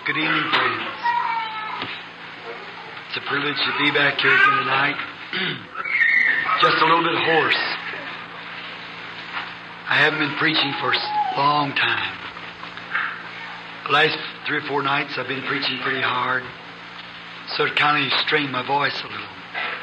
Good evening, friends. It's a privilege to be back here again tonight. Just a little bit hoarse. I haven't been preaching for a long time. The last 3 or 4 nights I've been preaching pretty hard, so it kind of strained my voice a little.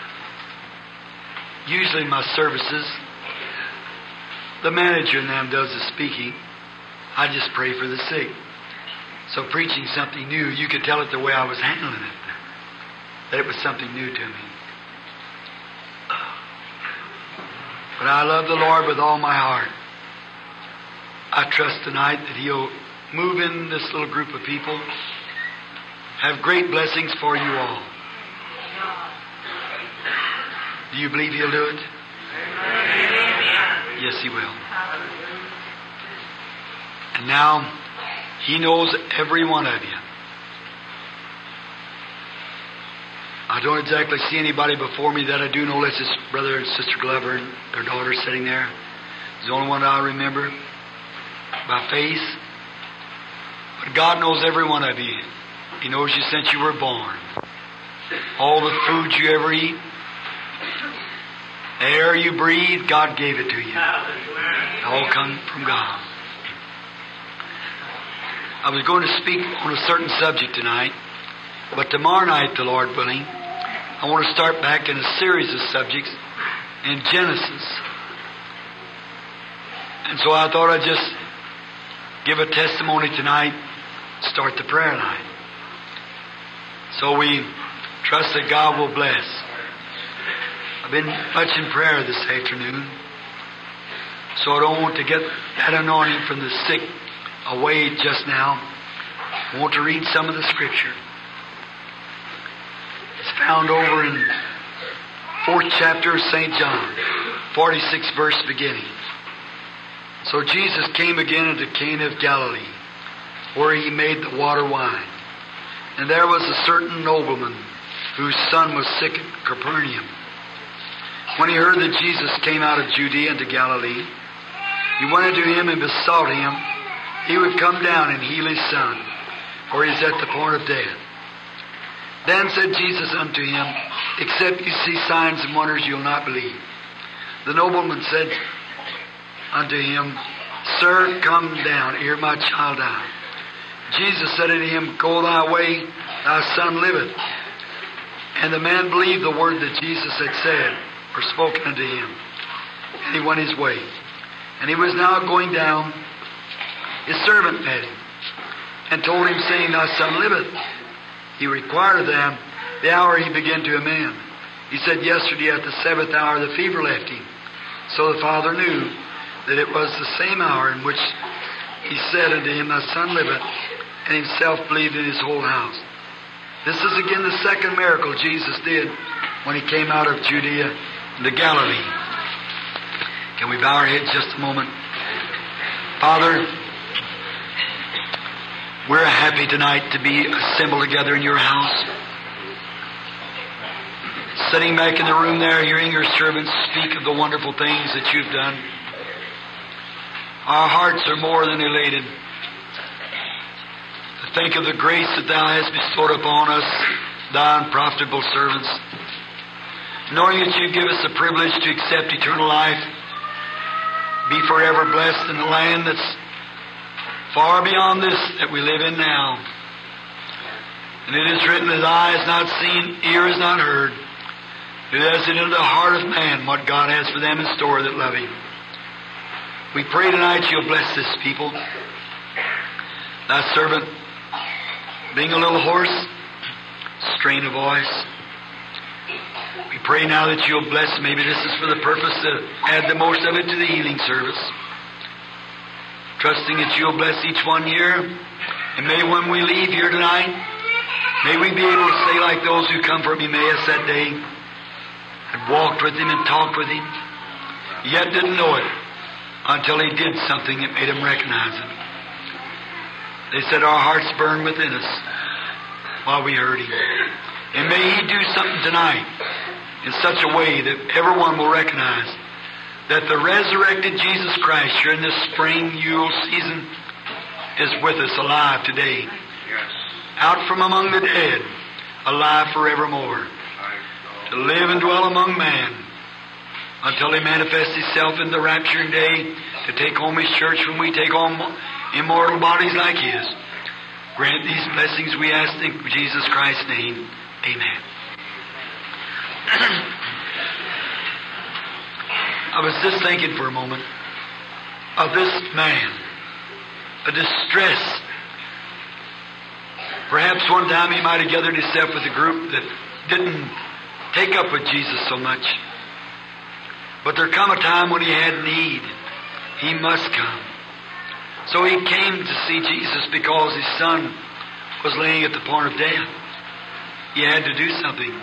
Usually in my services, the manager in them does the speaking. I just pray for the sick. So preaching something new, you could tell it the way I was handling it, that it was something new to me. But I love the Lord with all my heart. I trust tonight that He'll move in this little group of people, have great blessings for you all. Do you believe He'll do it? Yes, He will. And now, He knows every one of you. I don't exactly see anybody before me that I do know. That's just Brother and Sister Glover and their daughter sitting there. It's the only one I remember by face. But God knows every one of you. He knows you since you were born. All the food you ever eat, the air you breathe, God gave it to you. It all come from God. I was going to speak on a certain subject tonight, but tomorrow night, the Lord willing, I want to start back in a series of subjects in Genesis. And so I thought I'd just give a testimony tonight, start the prayer night. So we trust that God will bless. I've been much in prayer this afternoon, so I don't want to get that anointing from the sick away just now. I want to read some of the Scripture. It's found over in 4th chapter of St. John, 46th verse beginning. So Jesus came again into Cana of Galilee, where He made the water wine. And there was a certain nobleman whose son was sick at Capernaum. When he heard that Jesus came out of Judea into Galilee, he went unto Him and besought Him He would come down and heal his son, for he is at the point of death. Then said Jesus unto him, Except you see signs and wonders, you'll not believe. The nobleman said unto him, Sir, come down, ere my child die. Jesus said unto him, Go thy way, thy son liveth. And the man believed the word that Jesus had said, or spoken unto him. And he went his way. And he was now going down. His servant met him, and told him, saying, Thy son liveth. He required of them the hour he began to amend. He said, Yesterday at the 7th hour the fever left him. So the father knew that it was the same hour in which he said unto him, Thy son liveth, and himself believed in his whole house. This is again the second miracle Jesus did when He came out of Judea into Galilee. Can we bow our heads just a moment? Father, we're happy tonight to be assembled together in Your house. Sitting back in the room there, hearing Your servants speak of the wonderful things that You've done. Our hearts are more than elated to think of the grace that Thou hast bestowed upon us, Thy unprofitable servants. Knowing that You give us the privilege to accept eternal life, be forever blessed in the land that's far beyond this that we live in now. And it is written that eye has not seen, ear has not heard, neither has it into the heart of man what God has for them in store that love Him. We pray tonight You'll bless this people. Thy servant, being a little hoarse, strain of voice. We pray now that You'll bless. Maybe this is for the purpose to add the most of it to the healing service. Trusting that You'll bless each one here. And may when we leave here tonight, may we be able to say like those who come from Emmaus that day, and walked with Him and talked with Him, yet didn't know it until He did something that made them recognize Him. They said, Our hearts burned within us while we heard Him. And may He do something tonight in such a way that everyone will recognize that the resurrected Jesus Christ here in this spring Yule season is with us alive today. out from among the dead, alive forevermore, to live and dwell among man, until He manifests Himself in the rapturing day, to take home His church when we take on immortal bodies like His. Grant these blessings, we ask in Jesus Christ's name. Amen. I was just thinking for a moment of this man, a distress. Perhaps one time he might have gathered himself with a group that didn't take up with Jesus so much. But there come a time when he had need. He must come. So he came to see Jesus because his son was laying at the point of death. He had to do something.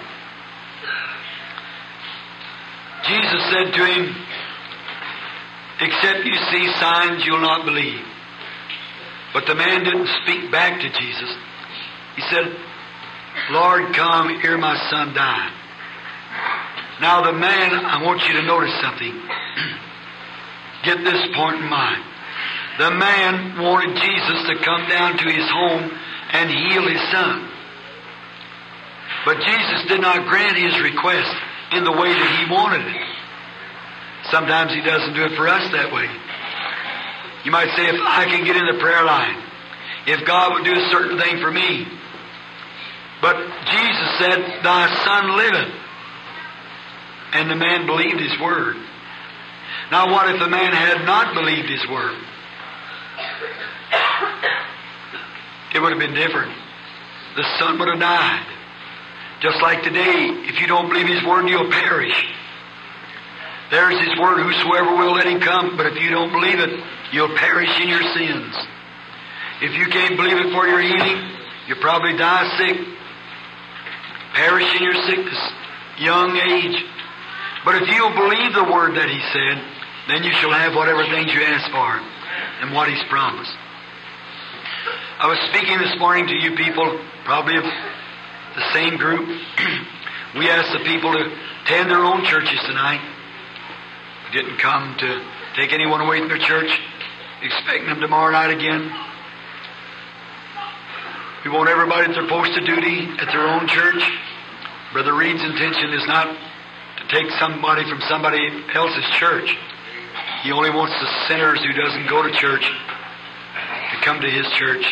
Jesus said to him, "Except you see signs, you'll not believe." But the man didn't speak back to Jesus. He said, "Lord, come, ere my son die." Now the man, I want you to notice something. Get this point in mind. The man wanted Jesus to come down to his home and heal his son. But Jesus did not grant his request in the way that he wanted it. Sometimes He doesn't do it for us that way. You might say, if I can get in the prayer line, if God would do a certain thing for me. But Jesus said, "Thy son liveth." And the man believed His word. Now what if the man had not believed His word? It would have been different. The son would have died. Just like today, if you don't believe His word, you'll perish. There's His word, whosoever will, let him come. But if you don't believe it, you'll perish in your sins. If you can't believe it for your healing, you'll probably die sick. Perish in your sickness, young age. But if you'll believe the word that He said, then you shall have whatever things you ask for and what He's promised. I was speaking this morning to you people, probably of the same group. We asked the people to attend their own churches tonight. We didn't come to take anyone away from their church, expecting them tomorrow night again. We want everybody at their post of duty at their own church. Brother Reed's intention is not to take somebody from somebody else's church. He only wants the sinners who doesn't go to church to come to his church.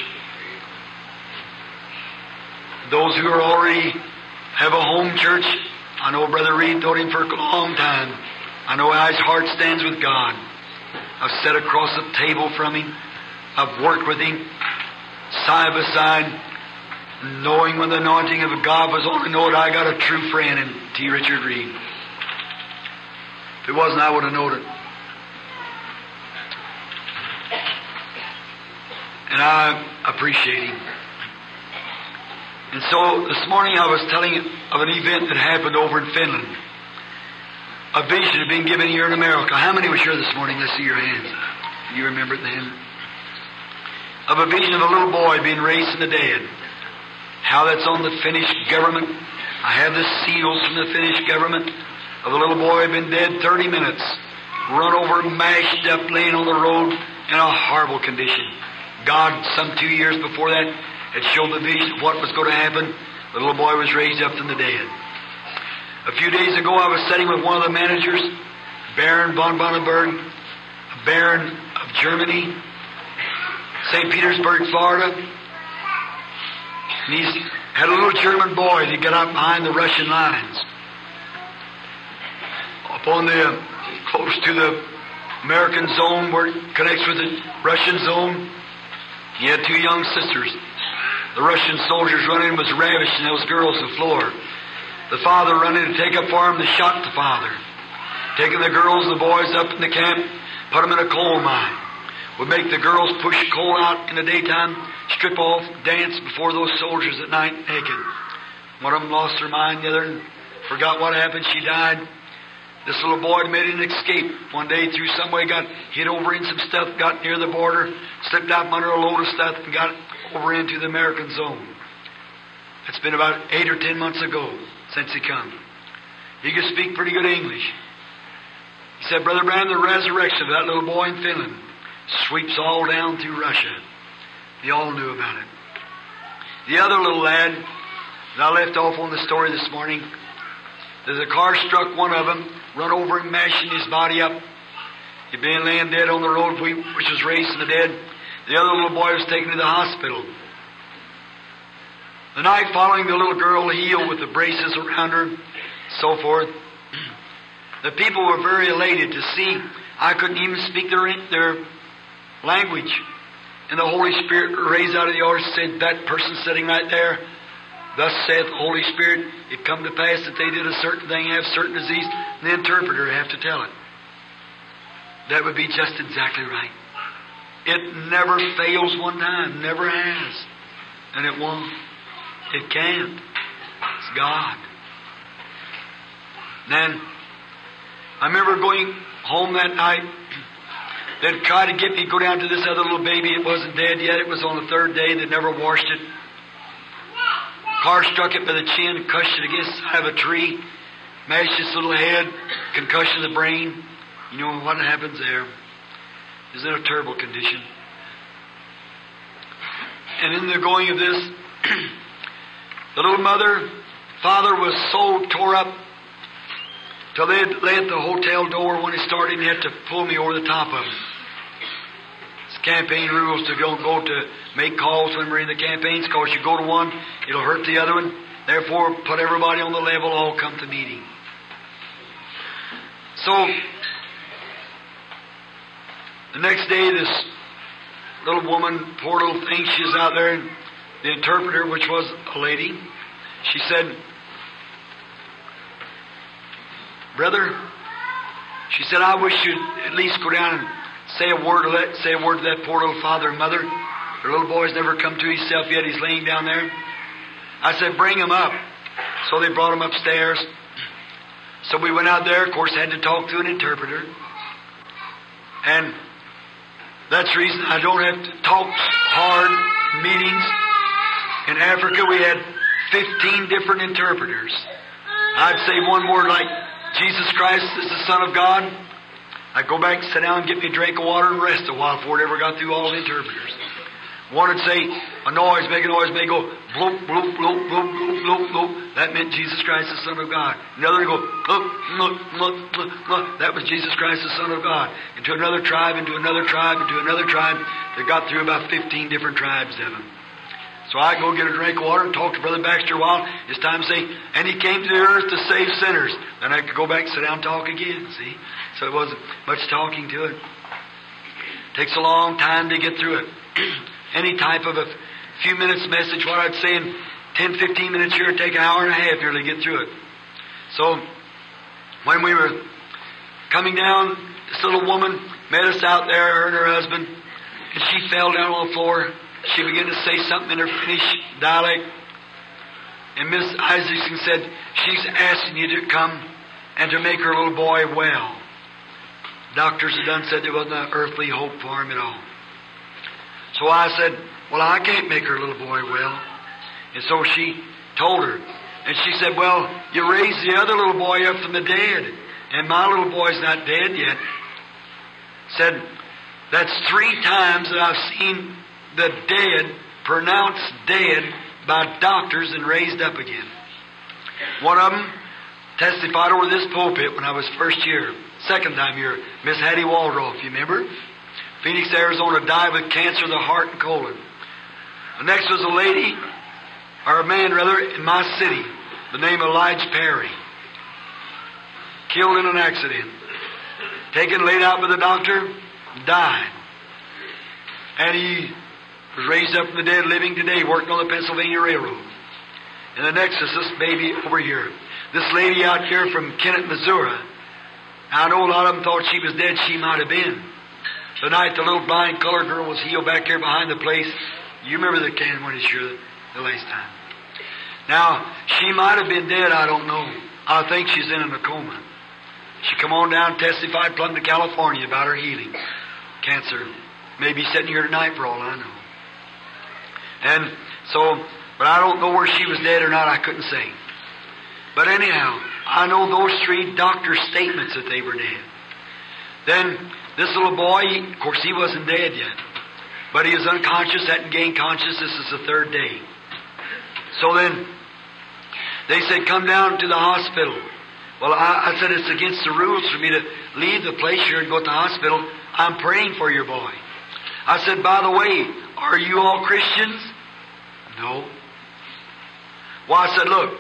Those who are already have a home church, I know Brother Reed told him for a long time. I know how his heart stands with God. I've sat across the table from him. I've worked with him side by side, knowing when the anointing of God was on. I know that I got a true friend in T. Richard Reed. If it wasn't, I would have known it. And I appreciate him. And so this morning I was telling of an event that happened over in Finland. A vision had been given here in America. How many was here this morning? Let's see your hands. You remember it then? Of a vision of a little boy being raised from the dead. How that's on the Finnish government. I have the seals from the Finnish government of a little boy who had been dead 30 minutes. Run over, mashed up, laying on the road in a horrible condition. God, some 2 years before that, had showed the vision of what was going to happen. The little boy was raised up from the dead. A few days ago, I was sitting with one of the managers, Baron von Bonnenberg, a baron of Germany, St. Petersburg, Florida. And he's had a little German boy that got out behind the Russian lines. Close to the American zone where it connects with the Russian zone, he had two young sisters. The Russian soldiers running was ravishing those girls to the floor. The father running to take up for him, they shot the father. Taking the girls and the boys up in the camp, put them in a coal mine. Would make the girls push coal out in the daytime, strip off, dance before those soldiers at night naked. One of them lost her mind, the other forgot what happened, she died. This little boy made an escape one day through some way, got hid over in some stuff, got near the border, slipped out from under a load of stuff and got over into the American zone. It's been about 8 or 10 months ago since he come. He could speak pretty good English. He said, Brother Branham, the resurrection of that little boy in Finland sweeps all down through Russia. They all knew about it. The other little lad that I left off on the story this morning, the car struck one of them, run over him, mashing his body up. He'd been laying dead on the road, which was raising the dead. The other little boy was taken to the hospital. The night following, the little girl healed with the braces around her, so forth. The people were very elated to see. I couldn't even speak their language. And the Holy Spirit raised out of the ark and said, that person sitting right there, thus saith the Holy Spirit, it come to pass that they did a certain thing, have a certain disease, and the interpreter have to tell it. That would be just exactly right. It never fails one time, never has. And it won't. It can't. It's God. Then, I remember going home that night. They'd try to get me to go down to this other little baby. It wasn't dead yet. It was on the third day. They'd never washed it. Car struck it by the chin, crushed it against the side of a tree, mashed its little head, concussion of the brain. You know what happens there. It's in a terrible condition. And in the going of this, the little father was so tore up till they lay at the hotel door when he started and he had to pull me over the top of him. It's campaign rules to don't go to make calls when we're in the campaigns, because you go to one, it'll hurt the other one. Therefore, put everybody on the level, all come to meeting. So, the next day, this little woman, poor little thing, she was out there, and the interpreter, which was a lady, she said, brother, she said, I wish you'd at least go down and say a word to that poor little father and mother. Their little boy's never come to himself yet. He's laying down there. I said, bring him up. So they brought him upstairs. So we went out there, of course, had to talk to an interpreter. And that's the reason I don't have to talk hard meetings. In Africa, we had 15 different interpreters. I'd say one word like, Jesus Christ is the Son of God. I'd go back and sit down and get me a drink of water and rest a while before it ever got through all the interpreters. One would say, a noise, make a noise, may go, bloop, bloop, bloop, bloop, bloop, bloop, bloop. That meant Jesus Christ, the Son of God. Another would go, look, look, look, look, look. That was Jesus Christ, the Son of God. Into another tribe, into another tribe, into another tribe. They got through about 15 different tribes of them. So I'd go get a drink of water and talk to Brother Baxter a while. It's time to say, and he came to the earth to save sinners. Then I could go back and sit down and talk again, see? So it wasn't much talking to it. Takes a long time to get through it. Any type of a few minutes message, what I'd say in 10, 15 minutes here, it'd take an hour and a half here to get through it. So, when we were coming down, this little woman met us out there, her and her husband, and she fell down on the floor. She began to say something in her Finnish dialect. And Miss Isaacson said, she's asking you to come and to make her little boy well. Doctors had done said there wasn't an earthly hope for him at all. So I said, well, I can't make her little boy well. And so she told her. And she said, well, you raised the other little boy up from the dead. And my little boy's not dead yet. Said, that's 3 times that I've seen the dead pronounced dead by doctors and raised up again. One of them testified over this pulpit when I was first year. Second time here, Miss Hattie Waldroff, you remember? Phoenix, Arizona, died with cancer of the heart and colon. The next was a lady, or a man rather, in my city, the name of Elijah Perry. Killed in an accident. Taken, laid out by the doctor, died. And he was raised up from the dead, living today, working on the Pennsylvania Railroad. And the next is this baby over here. This lady out here from Kennett, Missouri. I know a lot of them thought she was dead. She might have been. The night the little blind colored girl was healed back here behind the place. You remember the can when it's sure the last time. Now, she might have been dead, I don't know. I think she's in a coma. She come on down and testified plumb to California about her healing. Cancer. Maybe sitting here tonight for all I know. And so, but I don't know where she was dead or not, I couldn't say. But anyhow, I know those 3 doctors' statements that they were dead. Then, this little boy, of course he wasn't dead yet. But he was unconscious, hadn't gained consciousness. This is the 3rd day. So then they said, come down to the hospital. Well, I said, it's against the rules for me to leave the place here and go to the hospital. I'm praying for your boy. I said, by the way, are you all Christians? No. Well, I said, look,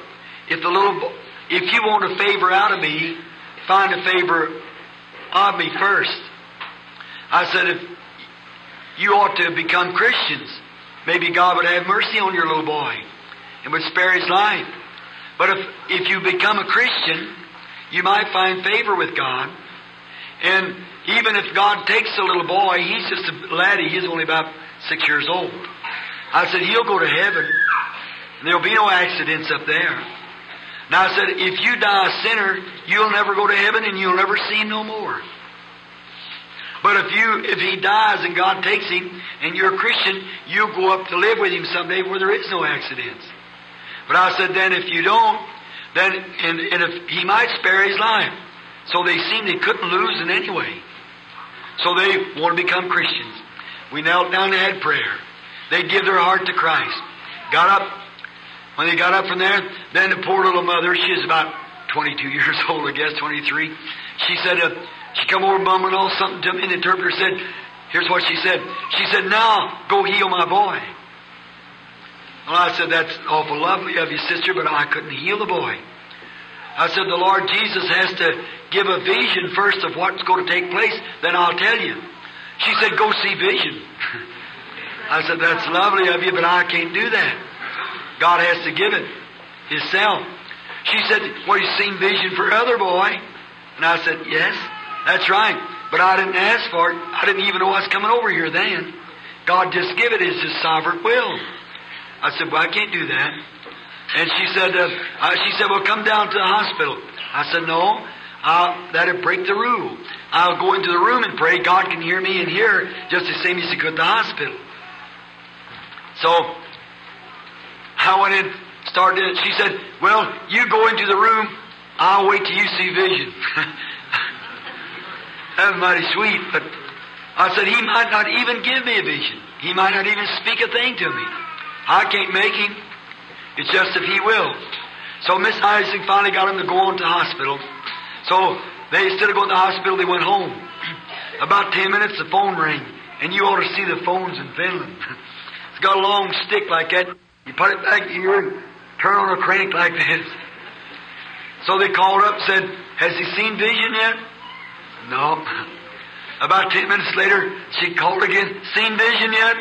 if you want a favor out of me, find a favor of me first. I said, if you ought to become Christians, maybe God would have mercy on your little boy and would spare his life. But if you become a Christian, you might find favor with God. And even if God takes the little boy, he's just a laddie, he's only about 6 years old. I said, he'll go to heaven, and there'll be no accidents up there. Now I said, if you die a sinner, you'll never go to heaven and you'll never see him no more. But if he dies and God takes him and you're a Christian, you'll go up to live with him someday where there is no accidents. But I said, then if you don't, then and if he might spare his life. So they seemed they couldn't lose in any way. So they want to become Christians. We knelt down and had prayer. They give their heart to Christ. Got up. When they got up from there, then the poor little mother, she was about 22 years old, I guess, 23. She said, she come over mumbling all something to me, and the interpreter said, here's what she said. She said, now, go heal my boy. Well, I said, that's awful lovely of you, sister, but I couldn't heal the boy. I said, the Lord Jesus has to give a vision first of what's going to take place, then I'll tell you. She said, go see vision. I said, that's lovely of you, but I can't do that. God has to give it Himself. She said, well, you've seen vision for other boy. And I said, yes, that's right. But I didn't ask for it. I didn't even know I was coming over here then. God just give it as His sovereign will. I said, well, I can't do that. And she said, well, come down to the hospital. I said, no, that'd break the rule. I'll go into the room and pray. God can hear me in here just the same as He could at the hospital. So I went in, started it. She said, well, you go into the room. I'll wait till you see vision. That was mighty sweet. But I said, He might not even give me a vision. He might not even speak a thing to me. I can't make Him. It's just if He will. So Miss Isaac finally got him to go on to the hospital. So they, instead of going to the hospital, they went home. About 10 minutes, the phone rang. And you ought to see the phones in Finland. It's got a long stick like that. You put it back here and turn on a crank like this. So they called up and said, has he seen vision yet? No. About 10 minutes later, she called again, seen vision yet?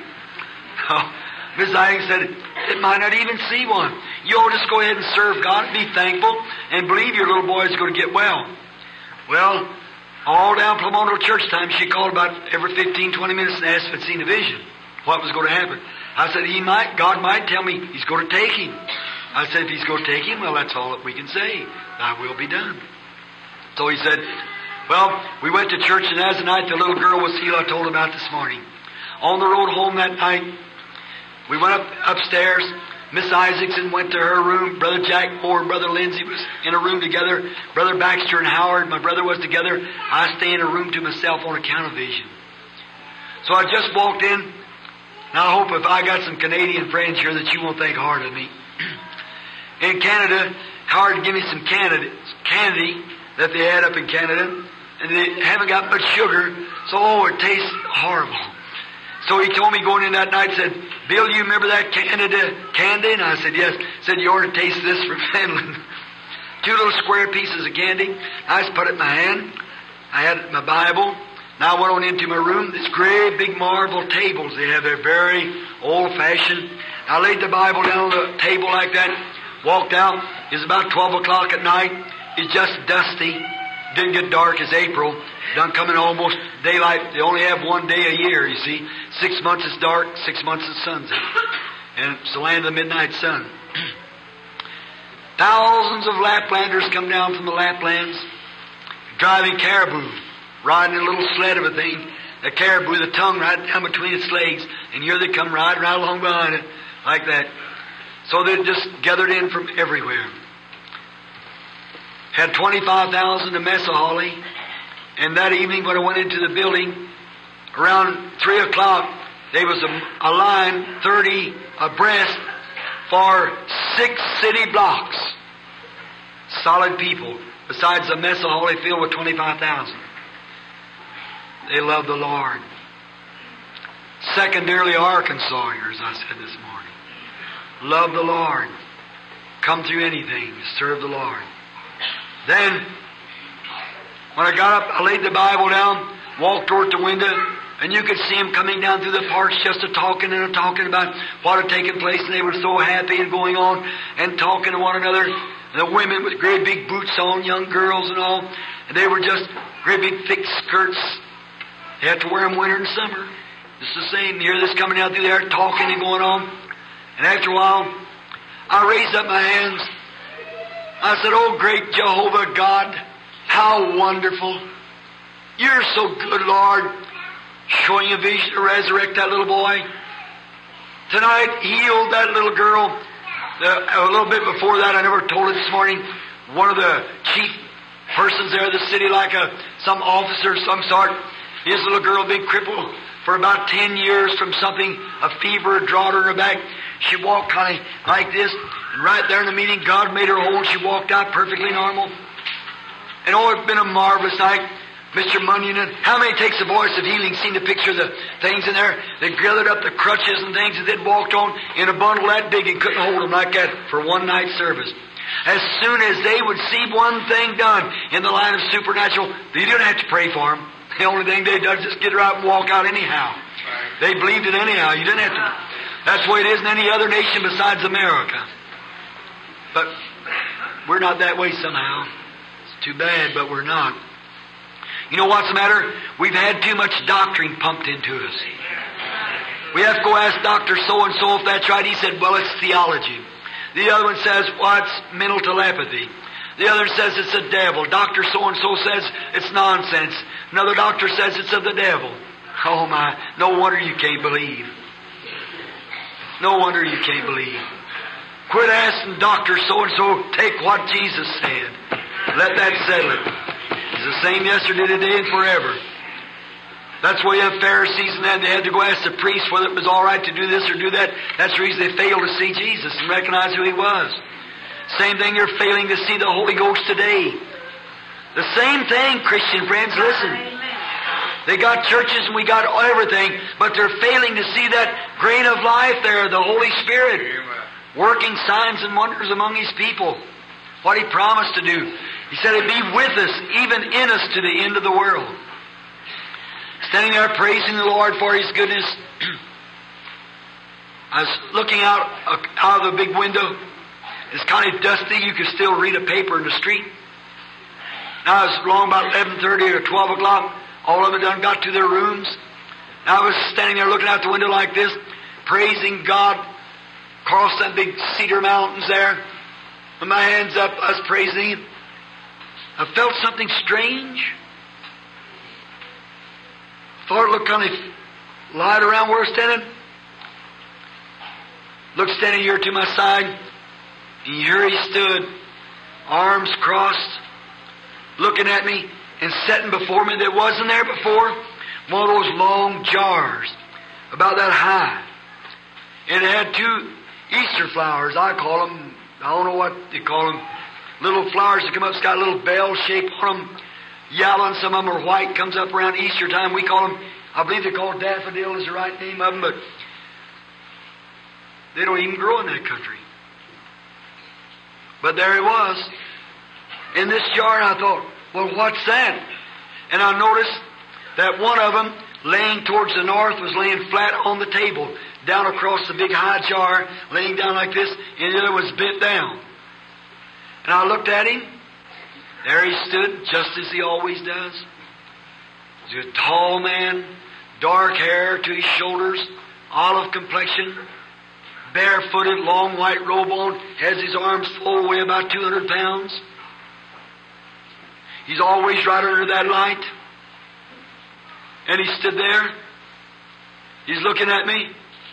No. Miss Isaac said, it might not even see one. You ought to just go ahead and serve God and be thankful and believe your little boy is going to get well. Well, all down Plemonto church time, she called about every 15, 20 minutes and asked if I'd seen a vision. What was going to happen? I said, God might tell me He's going to take him. I said, if He's going to take him, well, that's all that we can say. Thy will be done. So he said, well, we went to church, and as the night the little girl was healed, I told about this morning. On the road home that night, we went upstairs. Miss Isaacson went to her room. Brother Jack Moore and Brother Lindsay was in a room together. Brother Baxter and Howard, my brother, was together. I stay in a room to myself on account of vision. So I just walked in. Now I hope if I got some Canadian friends here that you won't think hard of me. In Canada, Howard gave me some candy that they had up in Canada. And they haven't got much sugar. So, it tastes horrible. So he told me going in that night, said, Bill, you remember that Canada candy? And I said, yes. He said, you ought to taste this from Finland. 2 little square pieces of candy. I just put it in my hand. I had it in my Bible. Now I went on into my room. This great big marble tables they have. They're very old-fashioned. I laid the Bible down on the table like that. Walked out. It was about 12 o'clock at night. It's just dusty. Didn't get dark as April. Done coming almost daylight. They only have one day a year, you see. 6 months is dark, 6 months is sunset. And it's the land of the midnight sun. Thousands of Laplanders come down from the Laplands, driving caribou, riding a little sled of a thing. The caribou, the tongue right down between its legs, and here they come riding right along behind it, like that. So they're just gathered in from everywhere. Had 25,000 to Messahaly, and that evening when I went into the building, around 3 o'clock, there was a line 30 abreast for 6 city blocks. Solid people, besides the mess of Holyfield with 25,000. They love the Lord. Secondarily, Arkansasians, I said this morning. Love the Lord. Come through anything to serve the Lord. Then, when I got up, I laid the Bible down, walked toward the window, and you could see them coming down through the parks just talking and talking about what had taken place, and they were so happy and going on and talking to one another. And the women with great big boots on, young girls and all, and they were just great big thick skirts. They had to wear them winter and summer. It's the same. You hear this coming out through there, talking and going on. And after a while, I raised up my hands. I said, "Oh, great Jehovah God, how wonderful. You're so good, Lord, showing a vision to resurrect that little boy. Tonight, healed that little girl. A little bit before that, I never told it this morning, one of the chief persons there in the city, like some officer of some sort, his little girl had been crippled for about 10 years from something, a fever had drawn her in her back. She walked kind of like this, and right there in the meeting, God made her whole, and she walked out perfectly normal. And oh, it's been a marvelous night. Mr. Munyon, and how many takes the voice of healing, seen the picture of the things in there? They gathered up the crutches and things, and they'd walked on in a bundle that big and couldn't hold them like that for one night service. As soon as they would see one thing done in the line of supernatural, they didn't have to pray for them. The only thing they did was just get her out and walk out anyhow. They believed it anyhow. You didn't have to. That's the way it is in any other nation besides America. But we're not that way somehow. It's too bad, but we're not. You know what's the matter? We've had too much doctrine pumped into us. We have to go ask Dr. So-and-so if that's right. He said, well, it's theology. The other one says, well, it's mental telepathy. The other says it's the devil. Dr. So-and-so says it's nonsense. Another doctor says it's of the devil. Oh my, no wonder you can't believe. No wonder you can't believe. Quit asking Dr. So-and-so, take what Jesus said. Let that settle it. It's the same yesterday, today, and forever. That's why you have Pharisees and that. They had to go ask the priest whether it was all right to do this or do that. That's the reason they failed to see Jesus and recognize who He was. Same thing, you're failing to see the Holy Ghost today. The same thing, Christian friends, listen. They got churches and we got everything, but they're failing to see that grain of life there, the Holy Spirit, working signs and wonders among His people. What He promised to do. He said He'd be with us, even in us, to the end of the world. Standing there praising the Lord for His goodness. I was looking out of the big window. It's kind of dusty. You could still read a paper in the street. Now it was long about 11:30 or 12 o'clock. All of them done got to their rooms. Now I was standing there looking out the window like this, praising God across that big cedar mountains there. With my hands up, I was praising Him. I felt something strange. Thought it looked kind of light around where I was standing. Looked standing here to my side, and here He stood, arms crossed, looking at me, and sitting before me that wasn't there before. One of those long jars, about that high. And it had 2 Easter flowers, I call them. I don't know what they call them. Little flowers that come up, it's got a little bell shape on them. Yellow, and some of them are white, comes up around Easter time. We call them, I believe they call daffodil is the right name of them, but they don't even grow in that country. But there it was, in this jar, and I thought, well, what's that? And I noticed that one of them, laying towards the north, was laying flat on the table, down across the big high jar, laying down like this, and the other was bent down. And I looked at him. There he stood, just as he always does. He was a tall man, dark hair to his shoulders, olive complexion, barefooted, long white robe on, has his arms full, weigh about 200 pounds. He's always right under that light. And he stood there. He's looking at me.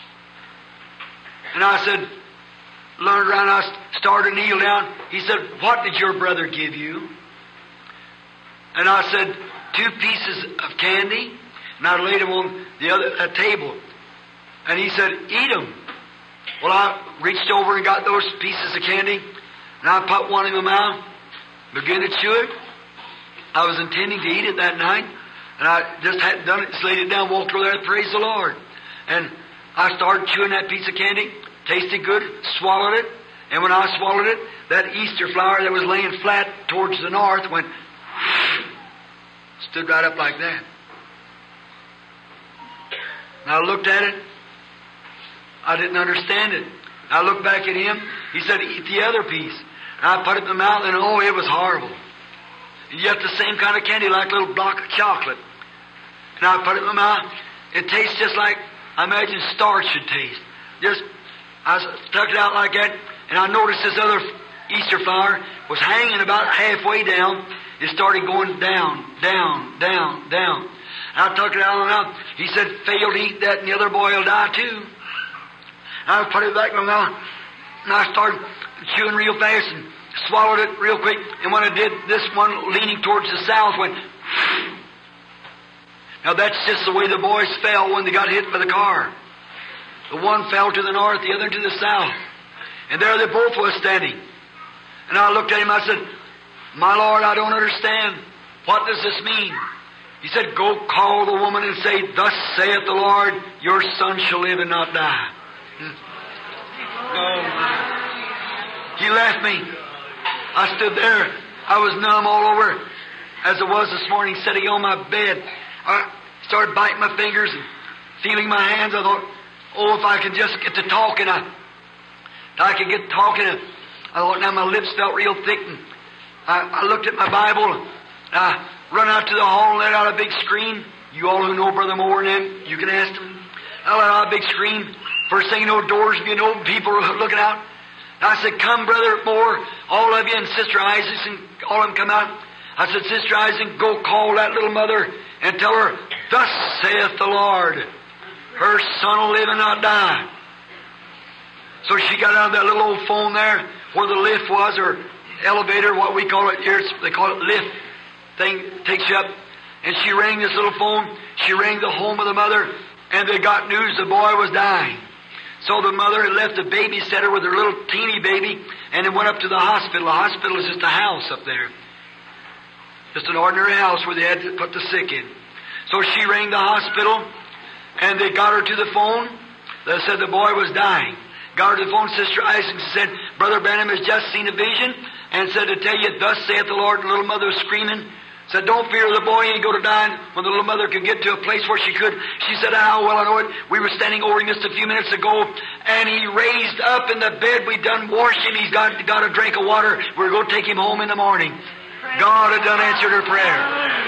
And I said, learned around, I started to kneel down. He said, what did your brother give you? And I said, 2 pieces of candy. And I laid them on the other table. And he said, eat them. Well, I reached over and got those pieces of candy, and I put one in my mouth, began to chew it. I was intending to eat it that night, and I just hadn't done it, just laid it down, walked over there, and praised the Lord. And I started chewing that piece of candy, tasted good, swallowed it, and when I swallowed it, that Easter flower that was laying flat towards the north went, stood right up like that. And I looked at it. I didn't understand it. I looked back at him. He said, eat the other piece. And I put it in my mouth, and oh, it was horrible. Yet the same kind of candy, like a little block of chocolate. And I put it in my mouth. It tastes just like I imagine starch should taste. I stuck it out like that, and I noticed this other Easter flower was hanging about halfway down. It started going down, down, down, down. And I took it out of my mouth. He said, fail to eat that, and the other boy will die too. And I put it back in my mouth, and I started chewing real fast and swallowed it real quick. And when I did, this one leaning towards the south went. Now that's just the way the boys fell when they got hit by the car. The one fell to the north, the other to the south. And there they both were standing. And I looked at him, I said, my Lord, I don't understand. What does this mean? He said, go call the woman and say, thus saith the Lord, your son shall live and not die. He left me. I stood there. I was numb all over, as I was this morning, sitting on my bed. I started biting my fingers and feeling my hands. I thought, oh, if I could just get to talking, I could get talking. I thought, now my lips felt real thick. And I looked at my Bible. And I run out to the hall and let out a big scream. You all who know Brother Moore and them, you can ask them. I let out a big scream. First thing you know, doors being open, people are looking out. And I said, come, Brother Moore, all of you, and Sister Isaac, and all of them come out. I said, Sister Isaac, go call that little mother and tell her, thus saith the Lord, her son will live and not die. So she got out of that little old phone there, where the lift was, or elevator, what we call it here, they call it lift thing, takes you up. And she rang this little phone. She rang the home of the mother, and they got news the boy was dying. So the mother had left the babysitter with her little teeny baby, and it went up to the hospital. The hospital is just a house up there. Just an ordinary house where they had to put the sick in. So she rang the hospital, and they got her to the phone. They said the boy was dying. Got her to the phone. Sister Isaac said, Brother Branham has just seen a vision, and said to tell you, thus saith the Lord. The little mother was screaming. Said, don't fear, the boy ain't going to die. When the little mother could get to a place where she could, she said, how well I know it. We were standing over him just a few minutes ago, and he raised up in the bed. We done washed him. He's got a drink of water. We're going to take him home in the morning. God had done answered her prayer.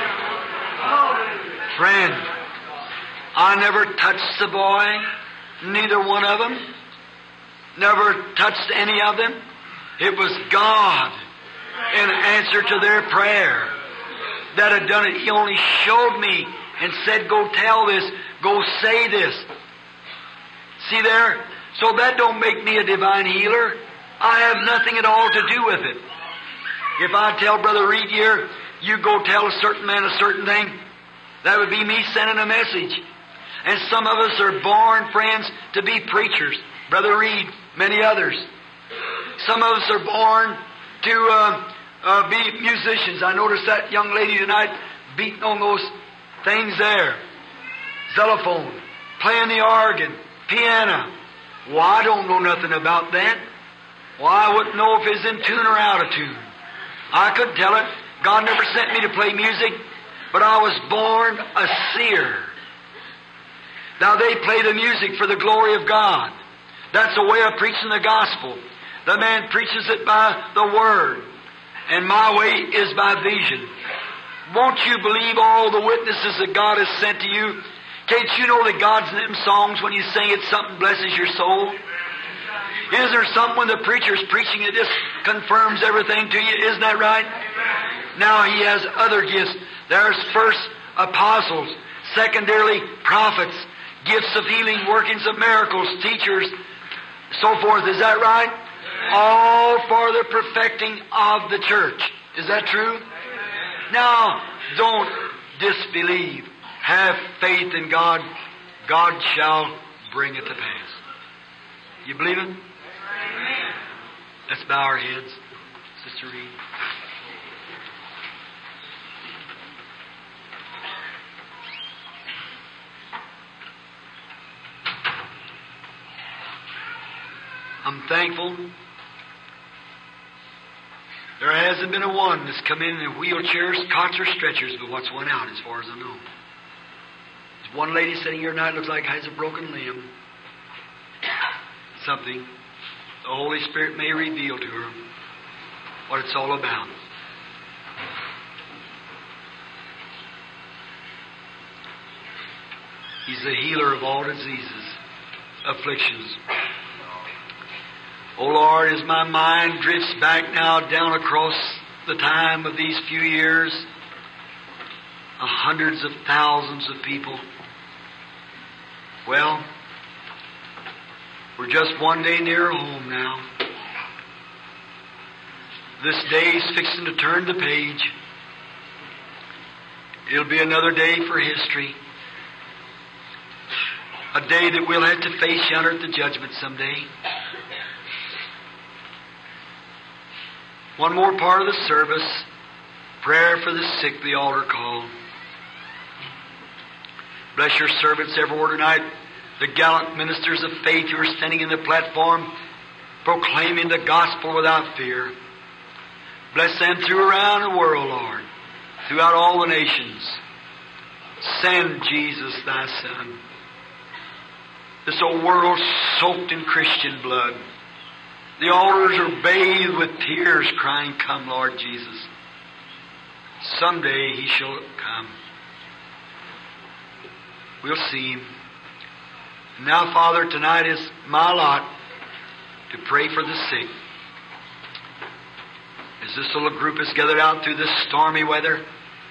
Friend, I never touched the boy, neither one of them. Never touched any of them. It was God in answer to their prayer that had done it. He only showed me and said, go tell this, go say this. See there? So that don't make me a divine healer. I have nothing at all to do with it. If I tell Brother Reed here, you go tell a certain man a certain thing, that would be me sending a message. And some of us are born, friends, to be preachers. Brother Reed, many others. Some of us are born to be musicians. I noticed that young lady tonight beating on those things there. Xylophone, playing the organ, piano. Well, I don't know nothing about that. Well, I wouldn't know if it's in tune or out of tune. I couldn't tell it. God never sent me to play music, but I was born a seer. Now they play the music for the glory of God. That's a way of preaching the gospel. The man preaches it by the Word, and my way is by vision. Won't you believe all the witnesses that God has sent to you? Can't you know that God's in them songs, when you sing it, something blesses your soul? Is there something when the preacher's preaching it just confirms everything to you? Isn't that right? Now He has other gifts. There's first apostles, secondarily prophets, gifts of healing, workings of miracles, teachers, so forth. Is that right? All for the perfecting of the church. Is that true? Now, don't disbelieve. Have faith in God. God shall bring it to pass. You believe it? Amen. Let's bow our heads. Sister Reed. I'm thankful. There hasn't been a one that's come in wheelchairs, cots, or stretchers, but what's went out as far as I know. There's one lady sitting here tonight looks like has a broken limb. Something the Holy Spirit may reveal to her what it's all about. He's the healer of all diseases, afflictions. Oh Lord, as my mind drifts back now down across the time of these few years, hundreds of thousands of people. Well, we're just one day nearer home now. This day's fixing to turn the page. It'll be another day for history. A day that we'll have to face yonder at the judgment someday. One more part of the service. Prayer for the sick, the altar call. Bless your servants everywhere tonight. The gallant ministers of faith who are standing in the platform proclaiming the gospel without fear. Bless them through around the world, Lord, throughout all the nations. Send Jesus, thy Son. This old world soaked in Christian blood. The altars are bathed with tears, crying, "Come, Lord Jesus." Someday He shall come. We'll see Him. Now, Father, tonight is my lot to pray for the sick. As this little group is gathered out through this stormy weather,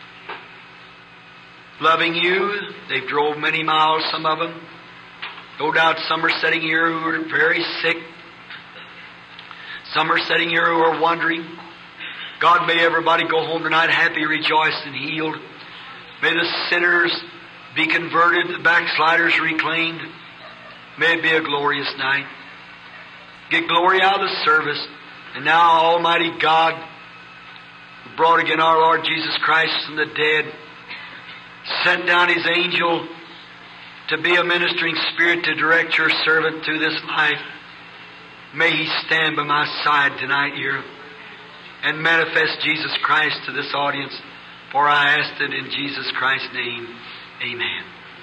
loving You, they've drove many miles, some of them. No doubt some are sitting here who are very sick. Some are sitting here who are wondering. God, may everybody go home tonight happy, rejoiced, and healed. May the sinners be converted, the backsliders reclaimed. May it be a glorious night. Get glory out of the service. And now, Almighty God, who brought again our Lord Jesus Christ from the dead, sent down His angel to be a ministering spirit to direct Your servant through this life. May He stand by my side tonight here and manifest Jesus Christ to this audience. For I ask it in Jesus Christ's name. Amen.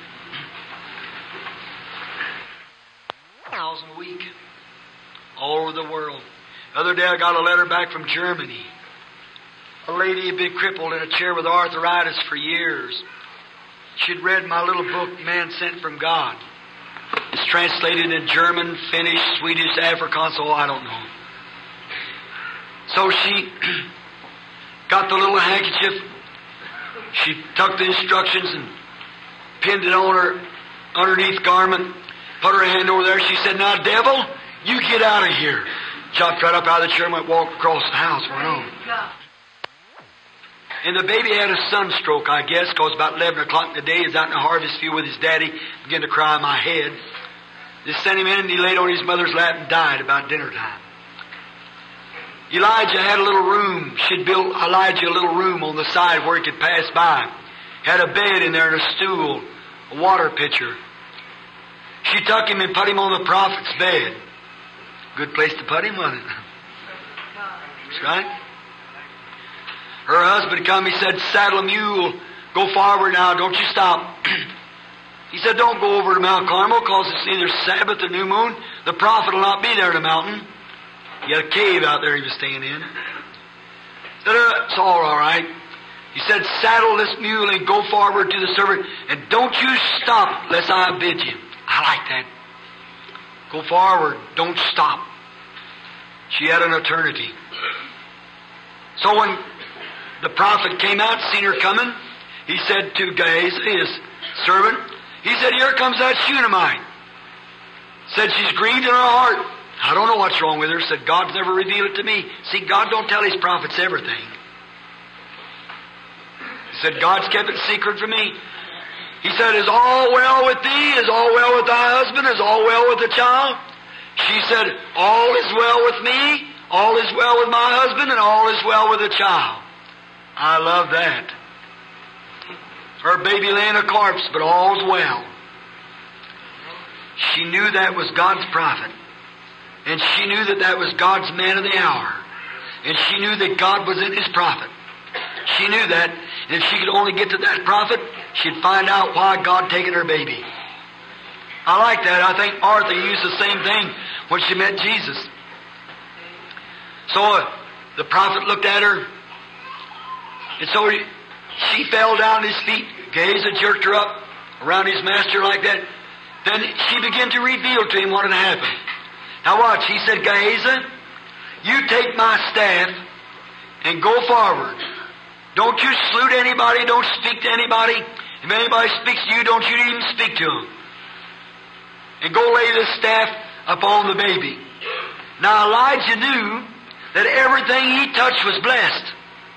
1,000 a week. All over the world. The other day I got a letter back from Germany. A lady had been crippled in a chair with arthritis for years. She'd read my little book, Man Sent from God. It's translated in German, Finnish, Swedish, Afrikaans, I don't know. So she got the little handkerchief. She tucked the instructions and pinned it on her underneath garment. Put her hand over there. She said, "Now, devil, you get out of here." Chopped right up out of the chair and went walk across the house for her own. And the baby had a sunstroke, I guess, because about 11 o'clock in the day, he was out in the harvest field with his daddy, began to cry in my head. They sent him in and he laid on his mother's lap and died about dinner time. Elijah had a little room. She'd built Elijah a little room on the side where he could pass by. Had a bed in there and a stool, a water pitcher. She took him and put him on the prophet's bed. Good place to put him, wasn't it? That's right. Her husband come, he said, "Saddle a mule, go forward now, don't you stop." He said, "Don't go over to Mount Carmel, because it's neither Sabbath or new moon. The prophet will not be there in the mountain." He had a cave out there he was staying in. He said, "It's all right." He said, "Saddle this mule and go forward to the servant, and don't you stop lest I bid you." I like that. Go forward, don't stop. She had an eternity. So when the prophet came out, seen her coming, he said to Gehazi, his servant, he said, "Here comes that Shunammite." Said, "She's grieved in her heart. I don't know what's wrong with her." Said, "God's never revealed it to me." See, God don't tell His prophets everything. He said, "God's kept it secret from me." He said, "Is all well with thee? Is all well with thy husband? Is all well with the child?" She said, all is well with me, all is well with my husband, and all is well with the child. I love that. Her baby lay in a corpse, but all's well. She knew that was God's prophet. And she knew that that was God's man of the hour. And she knew that God was in His prophet. She knew that. And if she could only get to that prophet, she'd find out why God taken her baby. I like that. I think Martha used the same thing when she met Jesus. So the prophet looked at her, and so she fell down at His feet. Gehazi jerked her up around his master like that. Then she began to reveal to him what had happened. Now watch. He said, Gehazi, you take my staff and go forward. Don't you salute anybody. Don't speak to anybody. If anybody speaks to you, don't you even speak to them. And go lay this staff upon the baby. Now Elijah knew that everything he touched was blessed.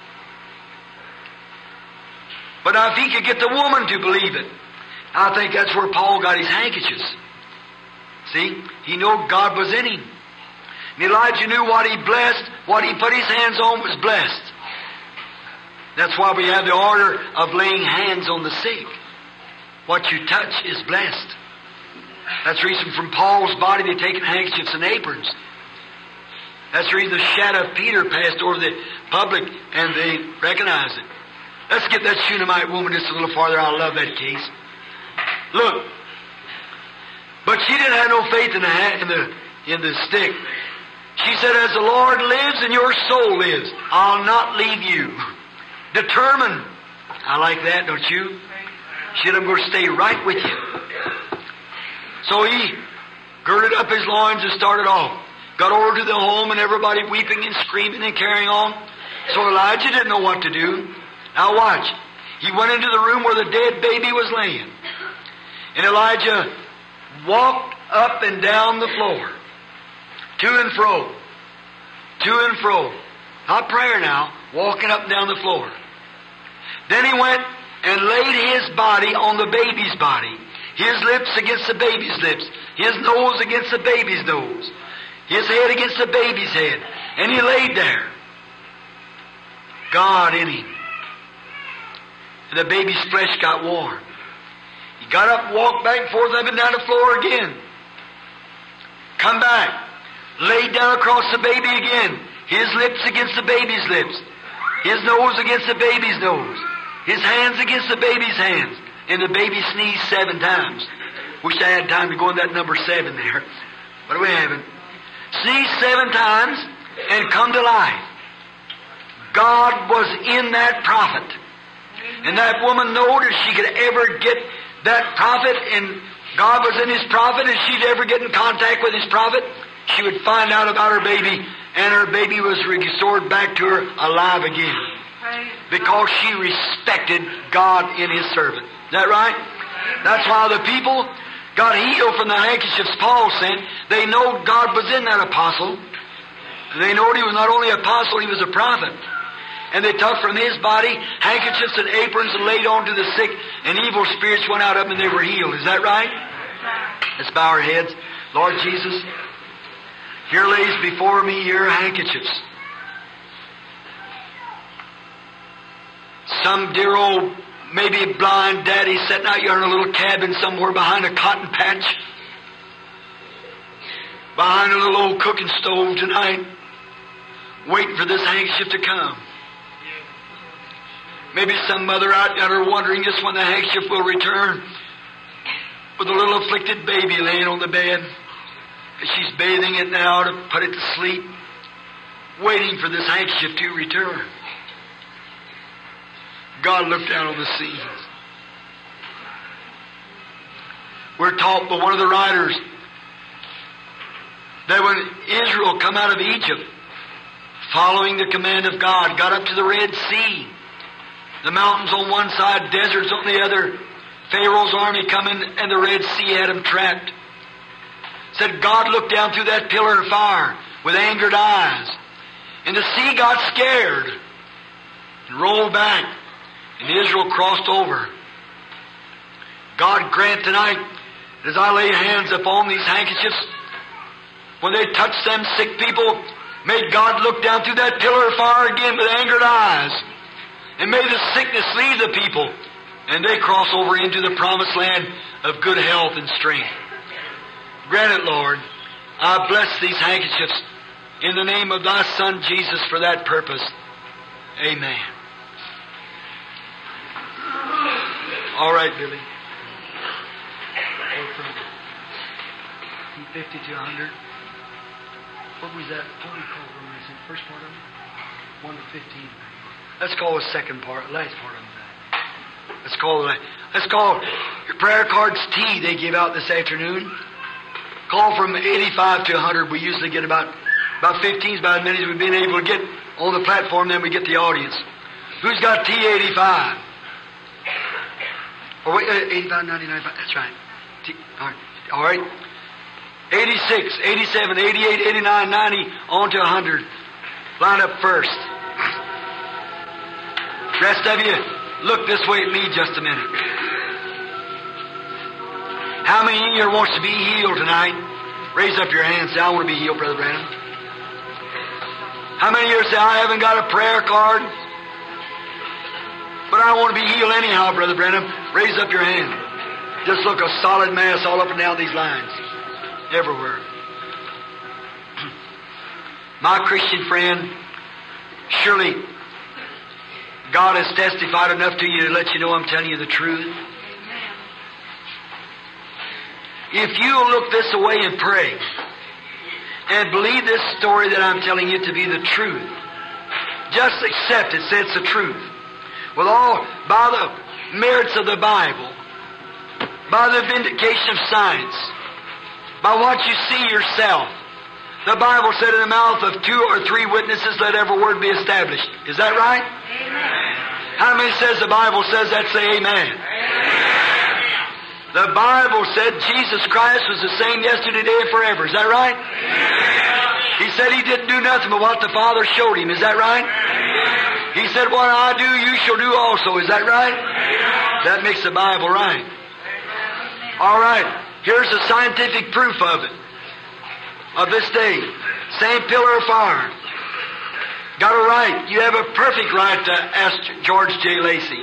But now if he could get the woman to believe it, I think that's where Paul got his handkerchiefs. See? He knew God was in him. And Elijah knew what he blessed, what he put his hands on was blessed. That's why we have the order of laying hands on the sick. What you touch is blessed. That's the reason from Paul's body they've taken handkerchiefs and aprons. That's the reason the shadow of Peter passed over the public and they recognized it. Let's get that Shunammite woman just a little farther. I love that case. Look. But she didn't have no faith in the stick. She said, as the Lord lives and your soul lives, I'll not leave you. Determined. I like that, don't you? She said, I'm going to stay right with you. So he girded up his loins and started off. Got over to the home and everybody weeping and screaming and carrying on. So Elijah didn't know what to do. Now watch. He went into the room where the dead baby was laying. And Elijah walked up and down the floor. To and fro. To and fro. Not prayer now. Walking up and down the floor. Then he went and laid his body on the baby's body. His lips against the baby's lips. His nose against the baby's nose. His head against the baby's head. And he laid there. God in him. And the baby's flesh got warm. He got up and walked back and forth up and down the floor again. Come back. Laid down across the baby again. His lips against the baby's lips. His nose against the baby's nose. His hands against the baby's hands. And the baby sneezed 7 times. Wish I had time to go in that number 7 there. But we haven't. Sneezed 7 times and come to life. God was in that prophet. And that woman knowed if she could ever get that prophet and God was in his prophet and she'd ever get in contact with his prophet, she would find out about her baby and her baby was restored back to her alive again. Because she respected God in his servant. Is that right? That's why the people got healed from the handkerchiefs Paul sent. They know God was in that apostle. They know he was not only an apostle, he was a prophet. And they took from his body handkerchiefs and aprons and laid on to the sick, and evil spirits went out of them and they were healed. Is that right? Let's bow our heads. Lord Jesus, here lays before me your handkerchiefs. Some dear old, maybe blind daddy sitting out here in a little cabin somewhere behind a cotton patch, behind a little old cooking stove tonight, waiting for this handkerchief to come. Maybe some mother out there wondering just when the handkerchief will return with a little afflicted baby laying on the bed. She's bathing it now to put it to sleep, waiting for this handkerchief to return. God looked down on the scenes. We're taught by one of the writers that when Israel come out of Egypt, following the command of God, got up to the Red Sea, the mountains on one side, deserts on the other, Pharaoh's army coming, and the Red Sea had them trapped. Said God looked down through that pillar of fire with angered eyes, and the sea got scared and rolled back, and Israel crossed over. God grant tonight, as I lay hands upon these handkerchiefs, when they touched them sick people, may God look down through that pillar of fire again with angered eyes. And may the sickness leave the people, and they cross over into the promised land of good health and strength. Grant it, Lord. I bless these handkerchiefs in the name of Thy Son Jesus for that purpose. Amen. All right, Billy. 50 to 100. What was that? What do we call it? First part of it? 1 to 15. Let's call the second part, last part of it. Let's call your prayer cards T they give out this afternoon. Call from 85 to 100. We usually get about 15 by as many as we've been able to get on the platform, then we get the audience. Who's got T85? Or wait, 85, 99, that's right. All right. 86, 87, 88, 89, 90, on to 100. Line up first. Rest of you, look this way at me just a minute. How many of you wants to be healed tonight? Raise up your hand and say, I want to be healed, Brother Branham. How many of you say, I haven't got a prayer card, but I want to be healed anyhow, Brother Branham? Raise up your hand. Just look a solid mass all up and down these lines. Everywhere. My Christian friend, surely God has testified enough to you to let you know I'm telling you the truth. If you'll look this way and pray and believe this story that I'm telling you to be the truth, just accept it, say it's the truth. With all, by the merits of the Bible, by the vindication of science, by what you see yourself. The Bible said in the mouth of 2 or 3 witnesses let every word be established. Is that right? Amen. How many says the Bible says that? Say amen. Amen. The Bible said Jesus Christ was the same yesterday, today, and forever. Is that right? Amen. He said He didn't do nothing but what the Father showed Him. Is that right? Amen. He said, what I do, you shall do also. Is that right? Amen. That makes the Bible right. Amen. All right. Here's the scientific proof of it. Of this day. Same pillar of fire. Got a right. You have a perfect right to ask George J. Lacey.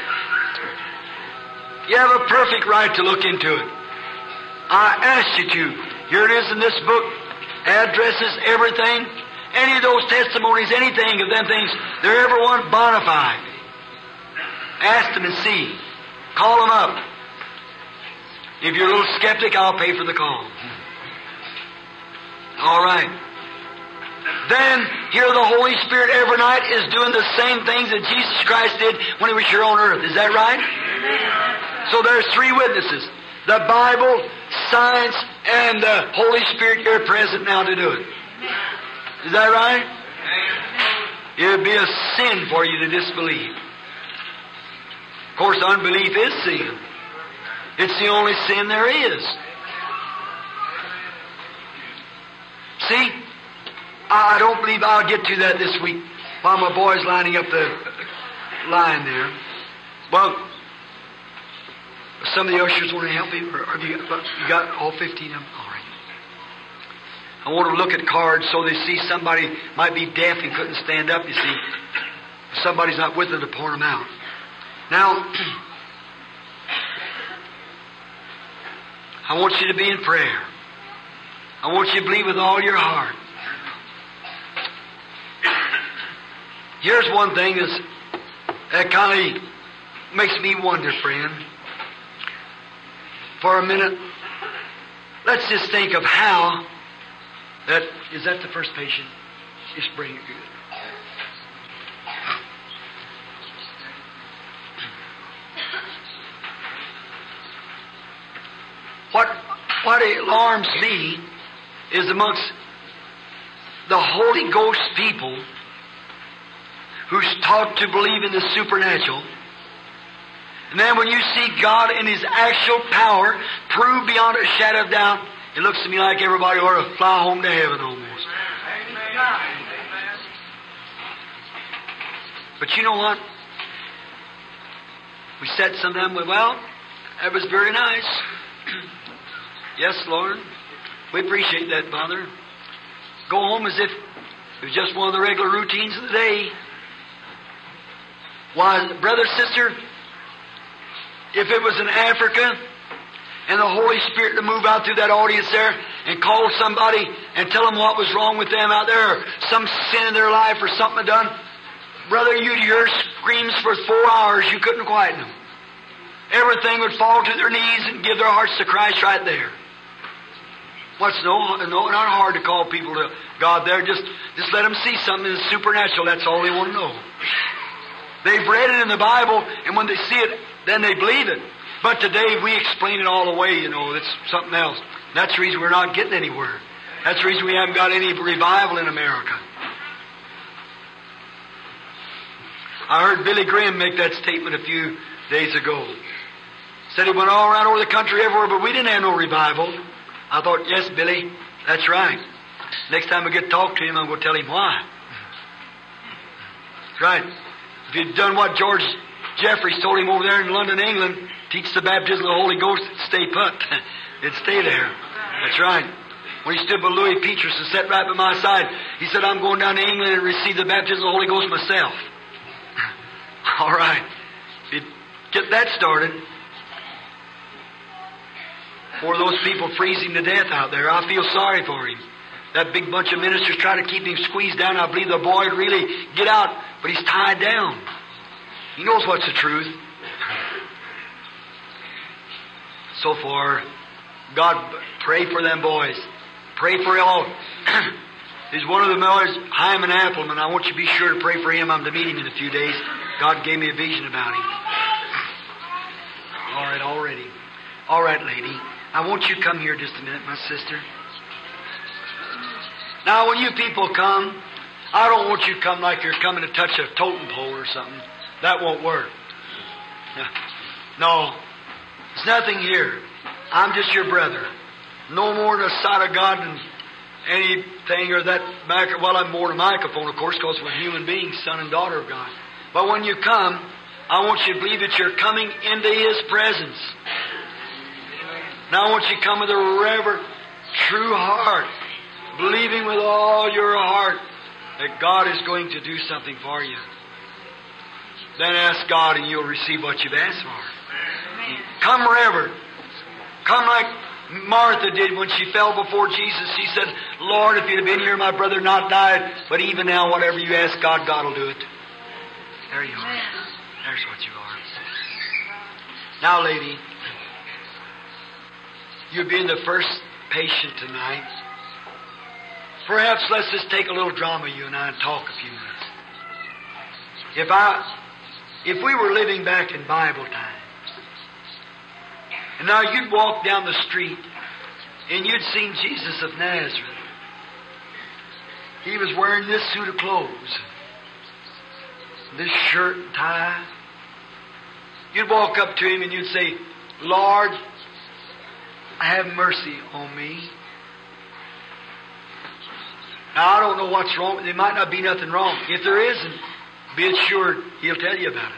You have a perfect right to look into it. I asked you to. Here it is in this book. Addresses, everything. Any of those testimonies, anything of them things, they're everyone bona fide. Ask them and see. Call them up. If you're a little skeptic, I'll pay for the call. All right. Then, here the Holy Spirit every night is doing the same things that Jesus Christ did when He was here on earth. Is that right? So there's 3 witnesses. The Bible, science, and the Holy Spirit here present now to do it. Is that right? It would be a sin for you to disbelieve. Of course, unbelief is sin. It's the only sin there is. See, I don't believe I'll get to that this week while my boy's lining up the line there. Well, some of the ushers want to help me, or have you got all 15 of them? All right. I want to look at cards so they see somebody might be deaf and couldn't stand up, you see. If somebody's not with them to point them out. Now, I want you to be in prayer. I want you to believe with all your heart. Here's one thing that kind of makes me wonder, friend. For a minute, let's just think of how that... Is that the first patient? Just bring it good. What alarms me is amongst the Holy Ghost people who's taught to believe in the supernatural. And then when you see God in His actual power proved beyond a shadow of doubt, it looks to me like everybody ought to fly home to heaven almost. But you know what? We said sometimes, well, that was very nice. Yes, Lord. We appreciate that, Father. Go home as if it was just one of the regular routines of the day. Why, brother, sister, if it was in Africa and the Holy Spirit to move out through that audience there and call somebody and tell them what was wrong with them out there, or some sin in their life or something done, brother, you'd hear screams for 4 hours. You couldn't quieten them. Everything would fall to their knees and give their hearts to Christ right there. What's not hard to call people to God there. Just let them see something that's supernatural. That's all they want to know. They've read it in the Bible, and when they see it, then they believe it. But today we explain it all away, you know. It's something else. That's the reason we're not getting anywhere. That's the reason we haven't got any revival in America. I heard Billy Graham make that statement a few days ago. Said he went all around over the country everywhere, but we didn't have no revival. I thought, yes, Billy, that's right. Next time I get to talk to him, I'm going to tell him why. That's right. If you'd done what George Jeffreys told him over there in London, England, teach the baptism of the Holy Ghost, it'd stay put. It'd stay there. That's right. When he stood by Louis Petrus and sat right by my side, he said, I'm going down to England and receive the baptism of the Holy Ghost myself. All right. If you get that started, or those people freeze him to death out there, I feel sorry for him. That big bunch of ministers try to keep him squeezed down. I believe the boy would really get out, but he's tied down. He knows what's the truth. So far, God, pray for them boys. Pray for all. There's one of the boys, Hyman Appleman. I want you to be sure to pray for him. I'm to meet him in a few days. God gave me a vision about him. All right, already. All right, lady. I want you to come here just a minute, my sister. Now, when you people come, I don't want you to come like you're coming to touch a totem pole or something. That won't work. No, there's nothing here. I'm just your brother. No more than the sight of God than anything or that microphone. Well, I'm more than a microphone, of course, because we're human beings, son and daughter of God. But when you come, I want you to believe that you're coming into His presence. Now I want you to come with a reverent, true heart, believing with all your heart that God is going to do something for you. Then ask God and you'll receive what you've asked for. Come reverent. Come like Martha did when she fell before Jesus. She said, Lord, if you'd have been here, my brother not died. But even now, whatever you ask God, God will do it. There you are. There's what you are. Now, lady, you're being the first patient tonight. Perhaps let's just take a little drama, you and I, and talk a few minutes. If we were living back in Bible times, and now you'd walk down the street and you'd seen Jesus of Nazareth. He was wearing this suit of clothes, this shirt and tie. You'd walk up to him and you'd say, Lord, have mercy on me. Now, I don't know what's wrong. There might not be nothing wrong. If there isn't, be assured He'll tell you about it.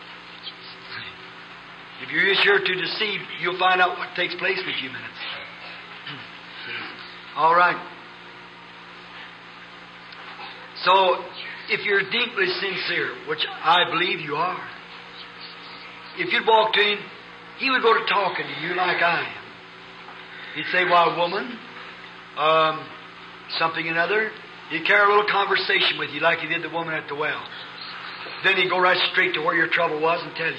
If you're sure to deceive, you'll find out what takes place in a few minutes. All right. So, if you're deeply sincere, which I believe you are, if you'd walk to him, he would go to talking to you like I am. He'd say, well, woman, something another. He'd carry a little conversation with you like he did the woman at the well. Then he'd go right straight to where your trouble was and tell you.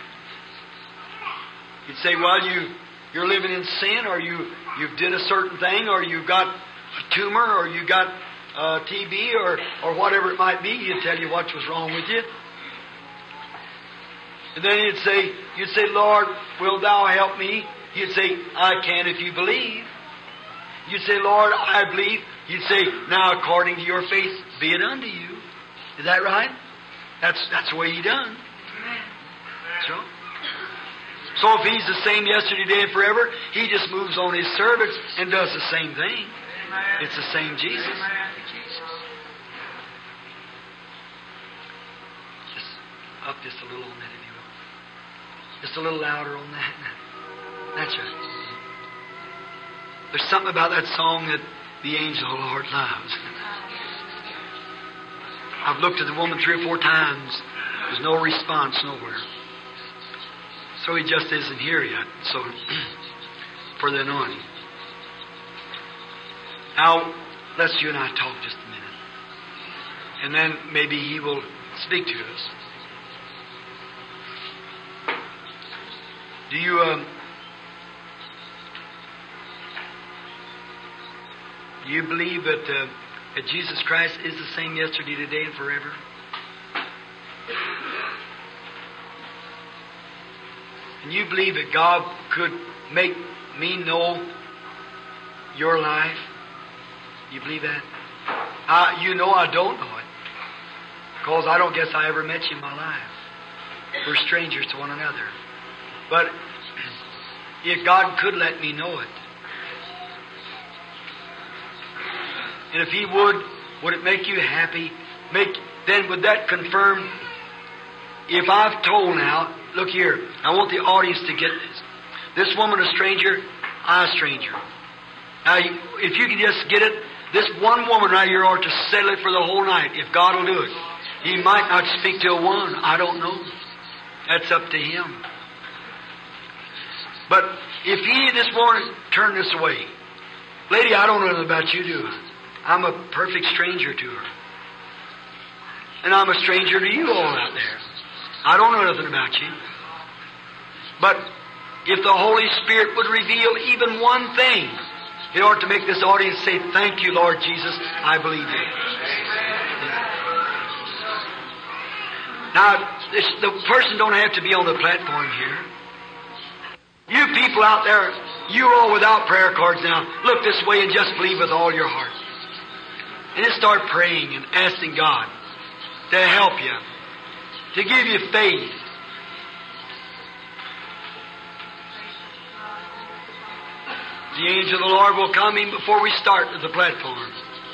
He'd say, well, you're living in sin, or you did a certain thing, or you got a tumor, or you got TB, or whatever it might be. He'd tell you what was wrong with you. And then you'd say, Lord, will thou help me? You'd say, I can if you believe. You'd say, Lord, I believe. You'd say, now according to your faith, be it unto you. Is that right? That's the way He done. So if He's the same yesterday, today, and forever, He just moves on His servants and does the same thing. It's the same Jesus. Just up just a little on that, if you will. Just a little louder on that. That's right. There's something about that song that the angel of the Lord loves. I've looked at the woman 3 or 4 times. There's no response nowhere. So he just isn't here yet. So, for the anointing. Now, let's you and I talk just a minute. And then maybe he will speak to us. Do you believe that Jesus Christ is the same yesterday, today, and forever? And you believe that God could make me know your life? You believe that? You know I don't know it. Because I don't guess I ever met you in my life. We're strangers to one another. But if God could let me know it, and if He would it make you happy? Then would that confirm, if I've told now, look here, I want the audience to get this. This woman a stranger, I a stranger. Now, if you can just get it, this one woman right here ought to settle it for the whole night, if God will do it. He might not speak till 1, I don't know. That's up to Him. But if He, this morning, turn this away. Lady, I don't know nothing about you, do I? I'm a perfect stranger to her. And I'm a stranger to you all out there. I don't know nothing about you. But if the Holy Spirit would reveal even one thing, it ought to make this audience say, thank you, Lord Jesus, I believe you. Now, the person don't have to be on the platform here. You people out there, you're all without prayer cards now. Look this way and just believe with all your heart. And just start praying and asking God to help you, to give you faith. The angel of the Lord will come in before we start at the platform.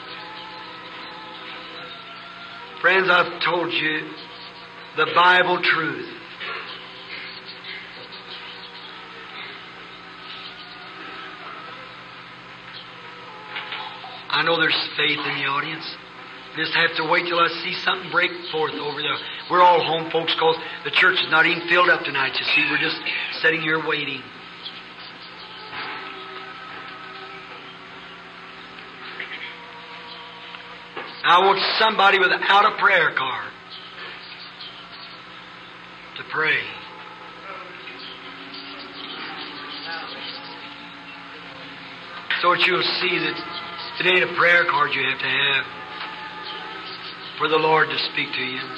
Friends, I've told you the Bible truth. I know there's faith in the audience. Just have to wait till I see something break forth over there. We're all home folks because the church is not even filled up tonight, you see. We're just sitting here waiting. I want somebody without a prayer card to pray. So that you'll see that it ain't a prayer card you have to have for the Lord to speak to you.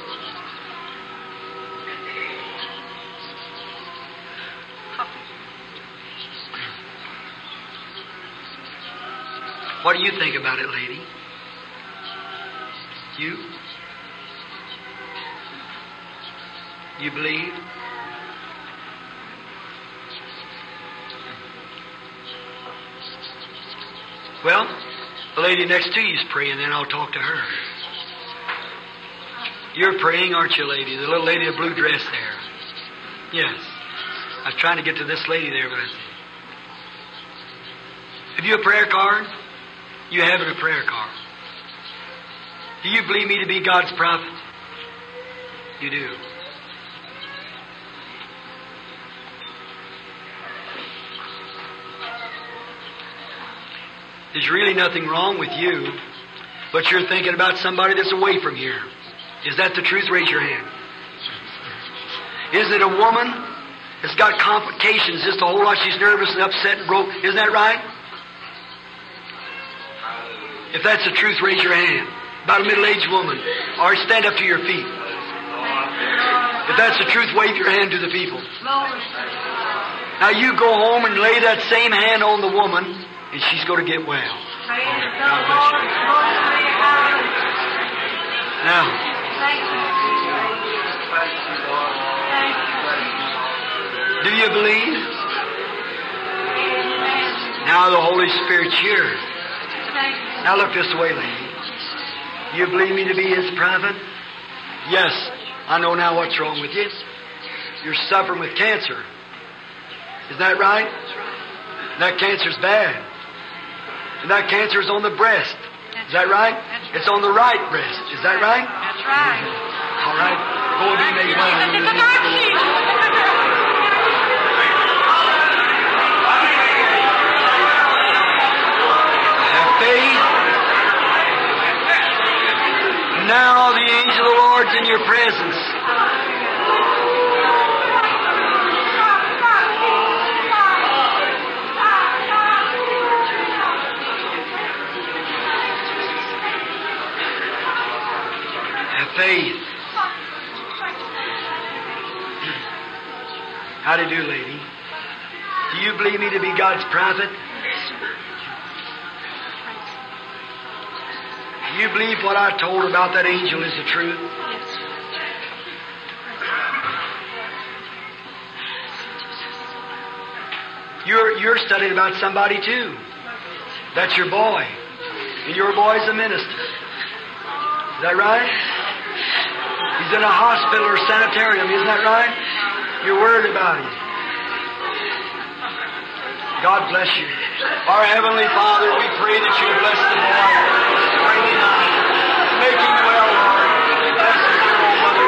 What do you think about it, lady? You believe? Well, the lady next to you is praying, then I'll talk to her. You're praying, aren't you, lady? The little lady in the blue dress there. Yes. I was trying to get to this lady there, but have you a prayer card? You haven't a prayer card. Do you believe me to be God's prophet? You do. There's really nothing wrong with you, but you're thinking about somebody that's away from here. Is that the truth? Raise your hand. Is it a woman that's got complications just a whole lot? She's nervous and upset and broke. Isn't that right? If that's the truth, raise your hand. About a middle-aged woman. Or stand up to your feet. If that's the truth, wave your hand to the people. Now you go home and lay that same hand on the woman, and she's going to get well. God bless you. Now, do you believe? Now the Holy Spirit's here. Now look this way, lady. You believe me to be His prophet? Yes. I know now what's wrong with you. You're suffering with cancer. Is that right? And that cancer's bad. And that cancer is on the breast. Is that right? It's on the right breast. Is that right? That's right. All right. Go and be made well. Jesus, it's a mercy. Have faith. Now the angel of the Lord's in your presence. Have faith. How do you do, lady? Do you believe me to be God's prophet? Do you believe what I told about that angel is the truth? You're studying about somebody too. That's your boy. And your boy's a minister. Is that right? He's in a hospital or sanitarium, isn't that right? You're worried about him. God bless you. Our Heavenly Father, we pray that you bless the boy. Bring him out. Make him well, Lord. Bless his dear old mother.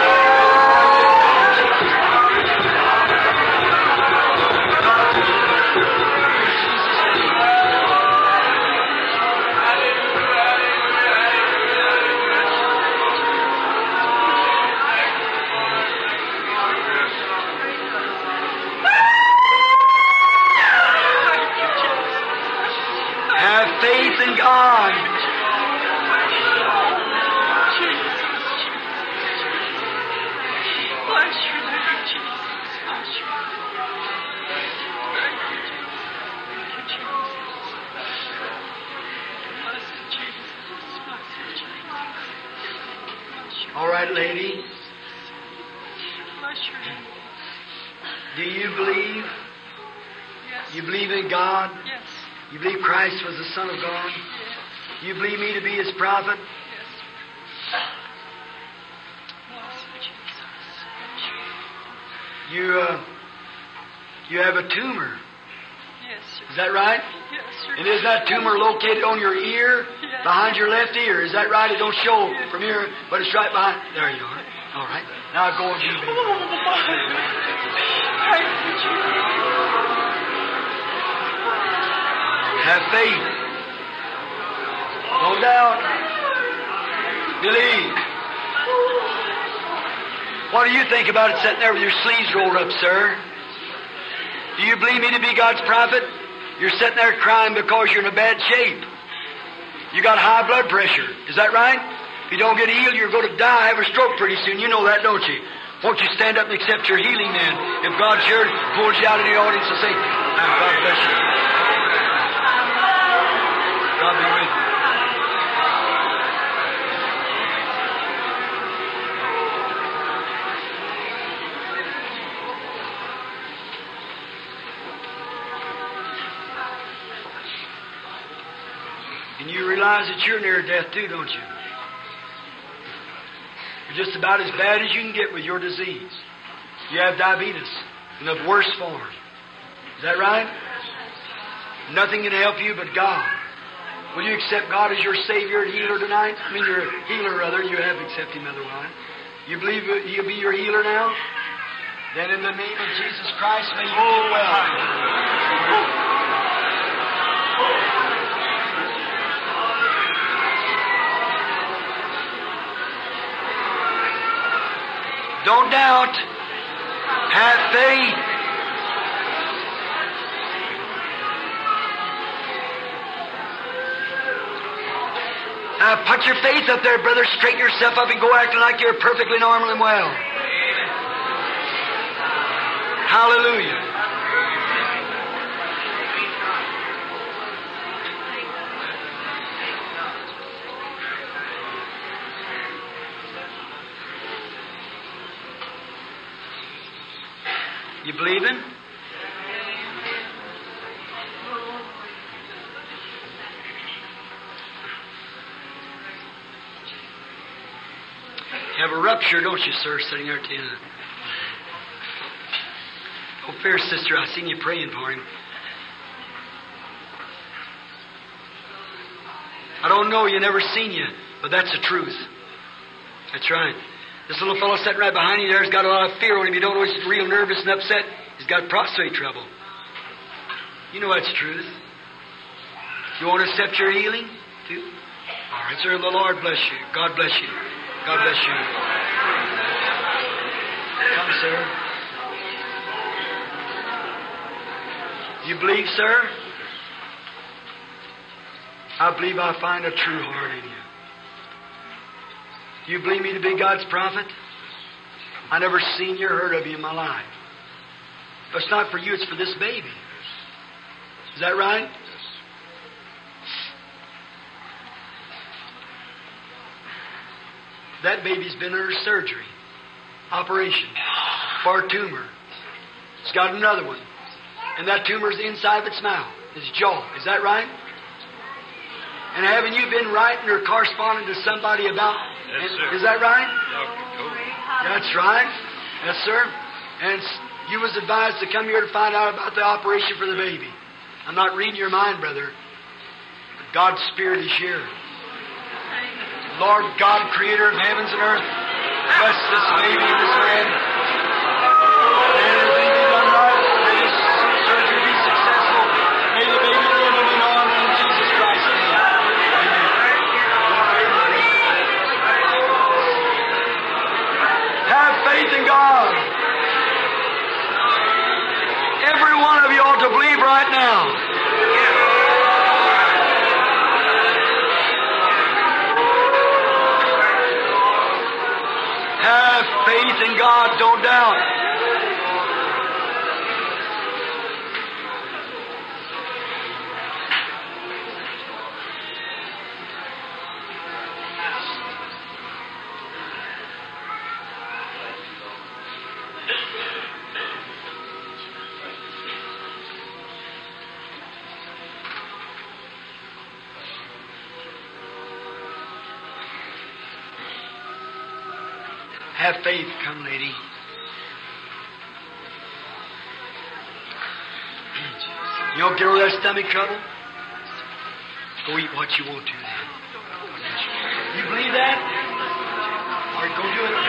Have faith in God. All right, lady. Do you believe? You believe in God? Yes. You believe Christ was the Son of God? You believe me to be His prophet? You have a tumor. Yes, sir. Is that right? Yes, sir. And is that tumor located on your ear? Yes. Behind your left ear? Is that right? It don't show from here, but it's right behind. There you are. All right. Now go and be Oh, my. Thank you, Jesus. Have faith. No doubt. Believe. What do you think about it sitting there with your sleeves rolled up, sir? Do you believe me to be God's prophet? You're sitting there crying because you're in a bad shape. You got high blood pressure. Is that right? If you don't get healed, you're going to die, have a stroke pretty soon. You know that, don't you? Won't you stand up and accept your healing then? If God sure pulls you out in the audience and say, God bless you. God be with you. And you realize that you're near death too, don't you? You're just about as bad as you can get with your disease. You have diabetes in the worst form. Is that right? Nothing can help you but God. Will you accept God as your Savior and healer tonight? I mean, your healer, rather. You have accepted Him otherwise. You believe He'll be your healer now? Then in the name of Jesus Christ, may you get well. Don't doubt. Have faith. Now put your faith up there, brother. Straighten yourself up and go acting like you're perfectly normal and well. Hallelujah. You believe Him? You have a rupture, don't you, sir, sitting there at the end? Oh, fair sister, I seen you praying for him. I don't know you, never seen you, but that's the truth. That's right. This little fellow sitting right behind you there has got a lot of fear on him. You don't know he's real nervous and upset. He's got prostate trouble. You know that's the truth. You want to accept your healing, too? All right, sir. The Lord bless you. God bless you. God bless you. Come, sir. You believe, sir? I believe I find a true heart in you. Do you believe me to be God's prophet? I never seen you or heard of you in my life. But it's not for you, it's for this baby. Is that right? That baby's been under surgery, operation, for a tumor. It's got another one. And that tumor's inside of its mouth, its jaw. Is that right? And haven't you been writing or corresponding to somebody about... Yes, sir. Is that right? Dr. Cody. That's right. Yes, sir. And you was advised to come here to find out about the operation for the baby. I'm not reading your mind, brother. But God's Spirit is here. Lord God, Creator of heavens and earth, bless this baby and this man. May everything be done right. May this surgery be successful. May the baby live and be honored in Jesus Christ's name. Have faith in God. Every one of you ought to believe right now. Have faith in God, don't doubt. Have faith. Come, lady. You don't get over that stomach trouble? Go eat what you want to then. You believe that? All right, go do it.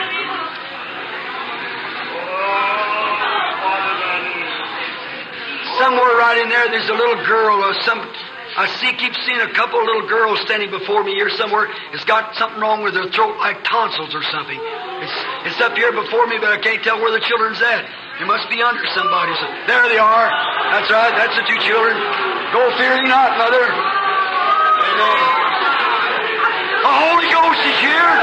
Somewhere right in there's a little girl or I keep seeing a couple of little girls standing before me here somewhere. It's got something wrong with their throat, like tonsils or something. It's up here before me, but I can't tell where the children's at. They must be under somebody. So there they are. That's right. That's the two children. Go fear ye not, mother. Amen. The Holy Ghost is here.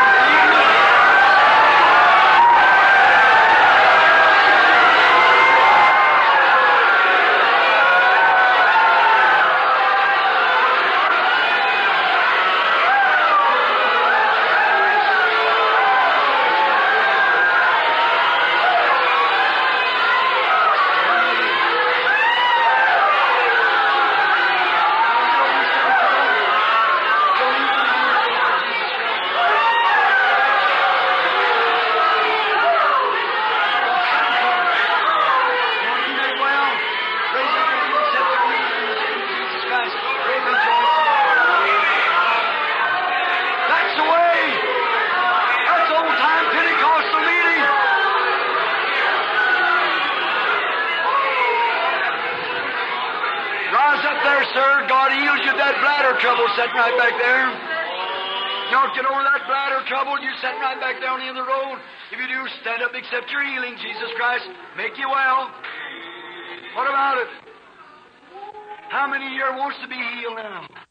Sitting right back there. You don't get over that bladder trouble. You sitting right back down in the road. If you do, stand up and accept your healing. Jesus Christ make you well. What about it? How many here wants to be healed now?